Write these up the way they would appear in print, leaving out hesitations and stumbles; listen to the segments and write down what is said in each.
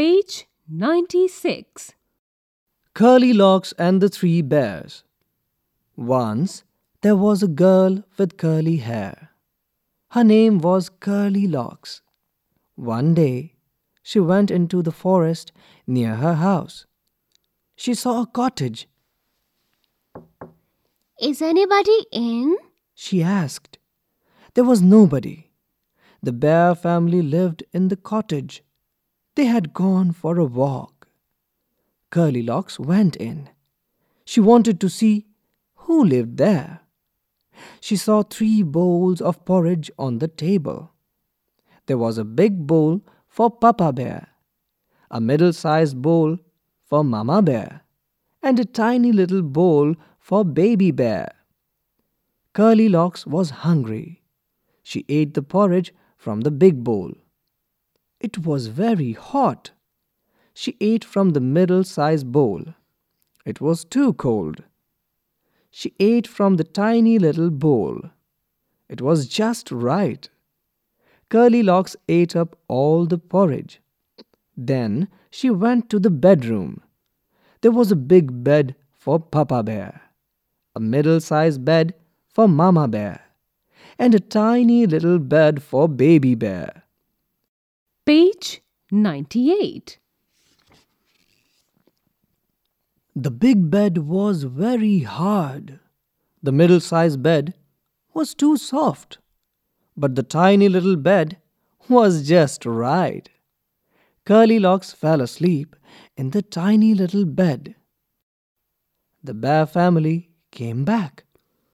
Page 96. Curly Locks and the Three Bears. Once there was a girl with curly hair. Her name was Curly Locks. One day, she went into the forest near her house. She saw a cottage. Is anybody in? She asked. There was nobody. The bear family lived in the cottage. They had gone for a walk. Curly Locks went in. She wanted to see who lived there. She saw 3 bowls of porridge on the table. There was a big bowl for Papa Bear, a middle-sized bowl for Mama Bear, and a tiny little bowl for Baby Bear. Curly Locks was hungry. She ate the porridge from the big bowl. It was very hot. She ate from the middle-sized bowl. It was too cold. She ate from the tiny little bowl. It was just right. Curly Locks ate up all the porridge. Then she went to the bedroom. There was a big bed for Papa Bear, a middle-sized bed for Mama Bear, and a tiny little bed for Baby Bear. Page 98. The big bed was very hard. The middle-sized bed was too soft. But the tiny little bed was just right. Curly Locks fell asleep in the tiny little bed. The bear family came back.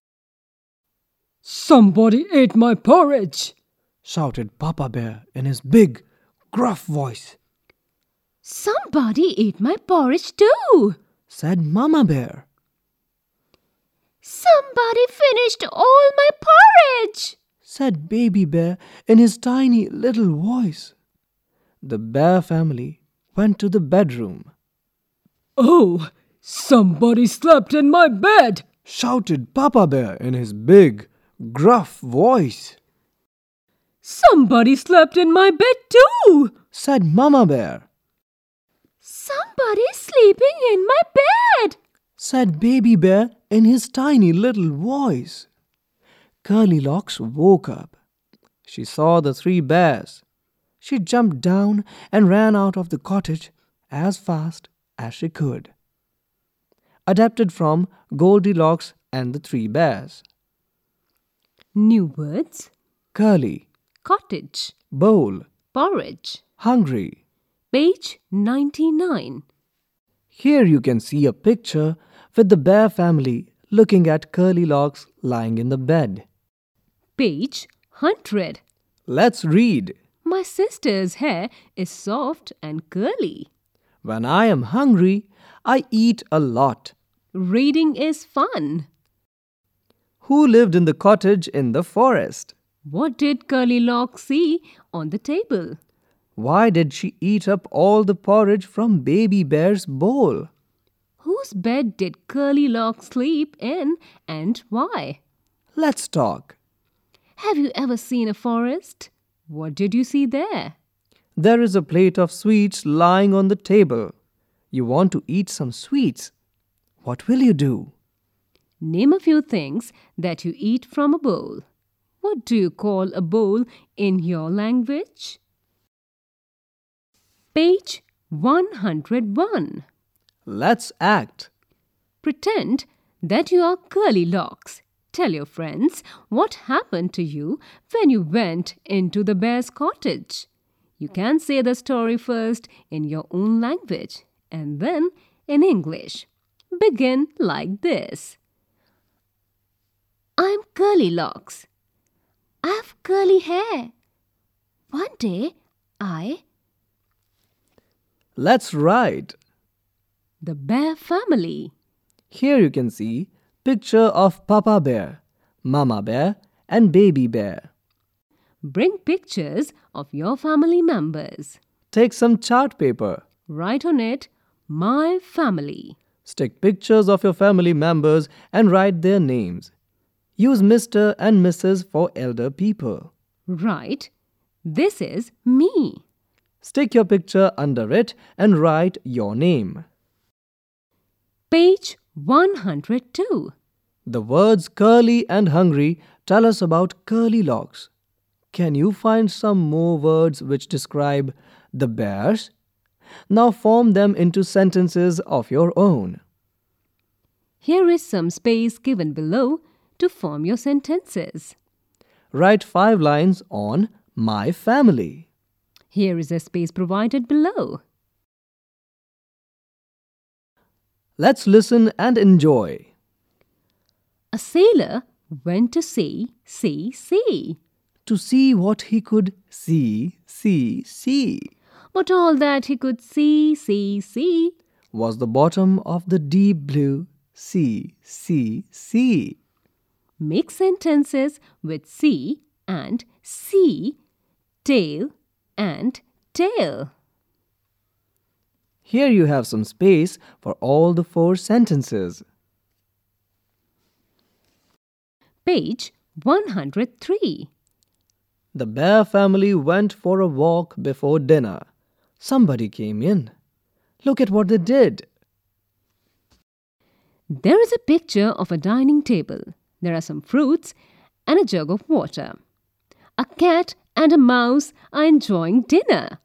"Somebody ate my porridge!" shouted Papa Bear in his big, gruff voice. Somebody ate my porridge too, said Mama Bear. Somebody finished all my porridge, said Baby Bear in his tiny little voice. The bear family went to the bedroom. "Oh, somebody slept in my bed!" shouted Papa Bear in his big, gruff voice. "Somebody slept in my bed too!" said Mama Bear. Somebody's sleeping in my bed, said Baby Bear in his tiny little voice. Curly Locks woke up. She saw the 3 bears. She jumped down and ran out of the cottage as fast as she could. Adapted from Goldilocks and the 3 Bears. New words: Curly, cottage, bowl, porridge. hungry. Page 99. Here you can see a picture with the bear family looking at Curly Locks lying in the bed. Page 100. Let's read. My sister's hair is soft and curly. When I am hungry, I eat a lot. Reading is fun. Who lived in the cottage in the forest? What did Curly Locks see on the table? Why did she eat up all the porridge from Baby Bear's bowl? Whose bed did Curly Locks sleep in and why? Let's talk. Have you ever seen a forest? What did you see there? There is a plate of sweets lying on the table. You want to eat some sweets. What will you do? Name a few things that you eat from a bowl. What do you call a bowl in your language? Page 101. Let's act. Pretend that you are Curly Locks. Tell your friends what happened to you when you went into the bear's cottage. You can say the story first in your own language and then in English. Begin like this. I'm Curly Locks. I have curly hair. One day, Let's write. The bear family. Here you can see picture of Papa Bear, Mama Bear and Baby Bear. Bring pictures of your family members. Take some chart paper. Write on it, My Family. Stick pictures of your family members and write their names. Use Mr. and Mrs. for elder people. Write, This is me. Stick your picture under it and write your name. Page 102. The words curly and hungry tell us about curly locks. Can you find some more words which describe the bears? Now form them into sentences of your own. Here is some space given below to form your sentences. Write 5 lines on my family. Here is a space provided below. Let's listen and enjoy. A sailor went to sea. To see what he could see. But all that he could see Was the bottom of the deep blue sea. Make sentences with sea and sea, tail and tail. Here you have some space for all the 4 sentences. Page 103. The bear family went for a walk before dinner. Somebody came in. Look at what they did. There is a picture of a dining table. There are some fruits and a jug of water. A cat and a mouse are enjoying dinner.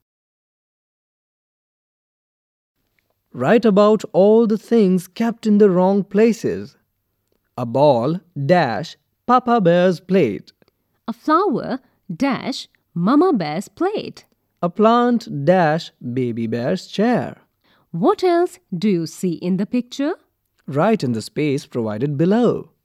Write about all the things kept in the wrong places. A ball dash Papa Bear's plate. A flower dash Mama Bear's plate. A plant dash Baby Bear's chair. What else do you see in the picture? Write in the space provided below.